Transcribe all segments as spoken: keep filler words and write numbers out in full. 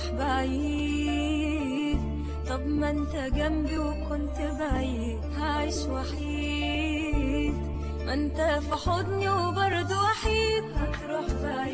تروح بعيد. طب ما انت جنبي وكنت بعيد، هعيش وحيد. ما انت في حضني وبرضه وحيد، هتروح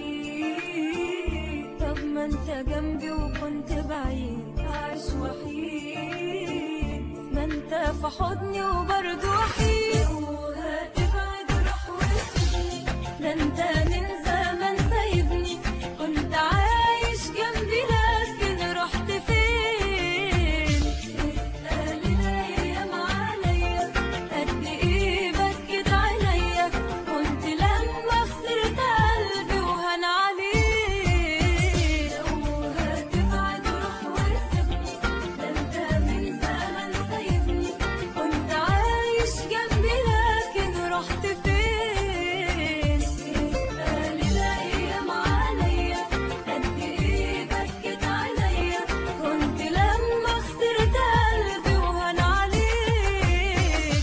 بعيد. طب ما انت جنبي وكنت بعيد، هعيش وحيد. ما انت في حضني وبرضه وحيد. وهتبعد روح وسيبني، ده انت من زمان سايبني. كنت عايش جنبي لكن رحت فين؟ اسأل الايام عليا قد ايه بكت عليا. كنت لما خسرت قلبي وهان عليه. لو هتبعد روح وسيبني، ده انت من زمان سايبني. كنت عايش جنبي لكن رحت فين؟ اسأل الايام عليا قد ايه بكت عليا. كنت لما خسرت قلبي وهان عليك.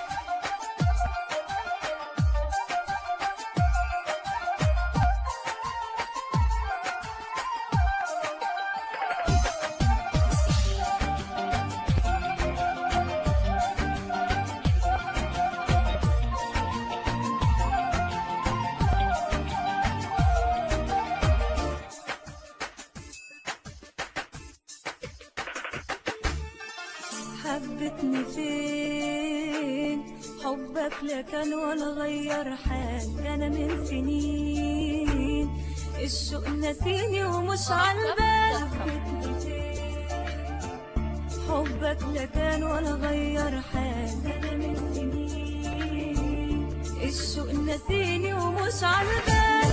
حبتني فين؟ حبك لا كان ولا غير حال. انا من سنين الشوق نسيني ومش عالبال. حبتني فين؟ حبك لا كان ولا غير حال. انا من سنين الشوق نسيني ومش عالبال.